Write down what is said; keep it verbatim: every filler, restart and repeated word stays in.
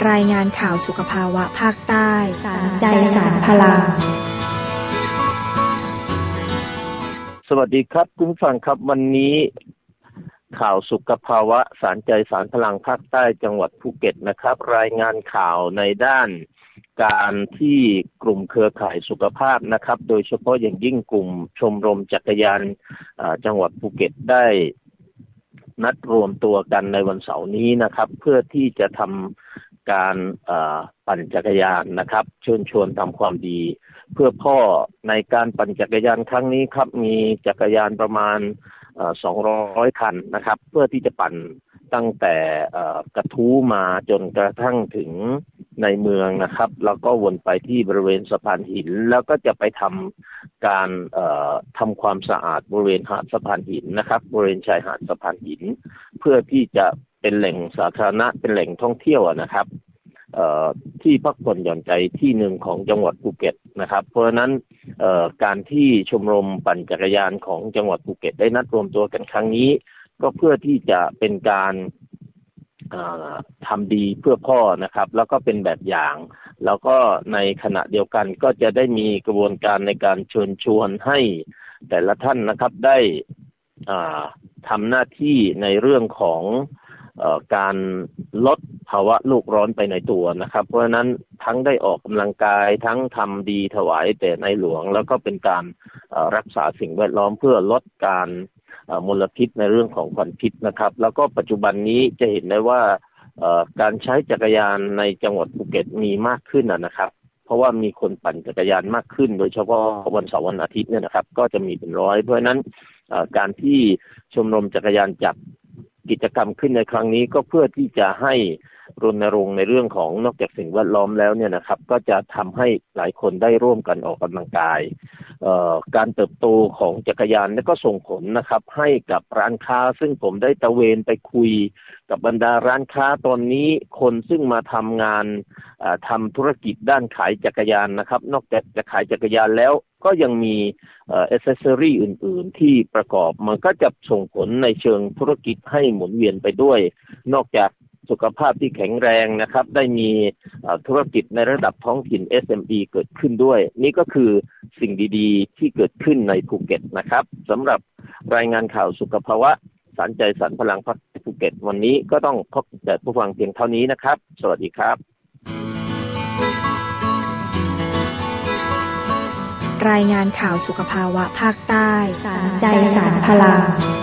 รายงานข่าวสุขภาวะภาคใต้สารใจสารพลังสวัสดีครับคุณผู้ฟังครับวันนี้ข่าวสุขภาวะสารใจสารพลังภาคใต้จังหวัดภูเก็ตนะครับรายงานข่าวในด้านการที่กลุ่มเครือข่ายสุขภาพนะครับโดยเฉพาะอย่างยิ่งกลุ่มชมรมจักรยานจังหวัดภูเก็ตได้นัดรวมตัวกันในวันเสาร์นี้นะครับเพื่อที่จะทำการปั่นจักรยานนะครับเชิญชวนทำความดีเพื่อพ่อในการปั่นจักรยานครั้งนี้ครับมีจักรยานประมาณสองร้อยคันนะครับเพื่อที่จะปั่นตั้งแต่กระทู้มาจนกระทั่งถึงในเมืองนะครับแล้วก็วนไปที่บริเวณสะพานหินแล้วก็จะไปทำการทำความสะอาดบริเวณหาดสะพานหินนะครับบริเวณชายหาดสะพานหินเพื่อที่จะเป็นแหล่งสาธารณะเป็นแหล่งท่องเที่ยวนะครับที่พักผ่อนหย่อนใจที่หนึ่งของจังหวัดภูเก็ตนะครับเพราะฉะนั้นการที่ชมรมปั่นจักรยานของจังหวัดภูเก็ตได้นัดรวมตัวกันครั้งนี้ก็เพื่อที่จะเป็นการทำดีเพื่อพ่อนะครับแล้วก็เป็นแบบอย่างแล้วก็ในขณะเดียวกันก็จะได้มีกระบวนการในการเชิญชวนให้แต่ละท่านนะครับได้ทำหน้าที่ในเรื่องของการลดภาวะโลกร้อนไปในตัวนะครับเพราะฉะนั้นทั้งได้ออกกำลังกายทั้งทำดีถวายแต่ในหลวงแล้วก็เป็นการรักษาสิ่งแวดล้อมเพื่อลดการมลพิษในเรื่องของควันพิษนะครับแล้วก็ปัจจุบันนี้จะเห็นได้ว่าการใช้จักรยานในจังหวัดภูเก็ตมีมากขึ้นนะครับเพราะว่ามีคนปั่นจักรยานมากขึ้นโดยเฉพาะวันเสาร์วันอาทิตย์เนี่ยนะครับก็จะมีเป็นร้อยเพราะฉะนั้นการที่ชมรมจักรยานจัดกิจกรรมขึ้นในครั้งนี้ก็เพื่อที่จะให้รณรงค์ในเรื่องของนอกจากสิ่งแวดล้อมแล้วเนี่ยนะครับก็จะทำให้หลายคนได้ร่วมกันออกกำลังกายการเติบโตของจักรยานนี่ก็ส่งผลนะครับให้กับร้านค้าซึ่งผมได้ตะเวนไปคุยกับบรรดาร้านค้าตอนนี้คนซึ่งมาทำงานทำธุรกิจด้านขายจักรยานนะครับนอกจากจะขายจักรยานแล้วก็ยังมีเอ่อ accessory อื่นๆที่ประกอบมันก็จะส่งผลในเชิงธุรกิจให้หมุนเวียนไปด้วยนอกจากสุขภาพที่แข็งแรงนะครับได้มีธุรกิจในระดับท้องถิ่น เอส เอ็ม อี เกิดขึ้นด้วยนี่ก็คือสิ่งดีๆที่เกิดขึ้นในภูเก็ตนะครับสำหรับรายงานข่าวสุขภาวะสารใจสารพลังภาคภูเก็ตวันนี้ก็ต้องพบแต่ผู้ฟังเพียงเท่านี้นะครับสวัสดีครับรายงานข่าวสุขภาวะภาคใต้สารใจสารพลัง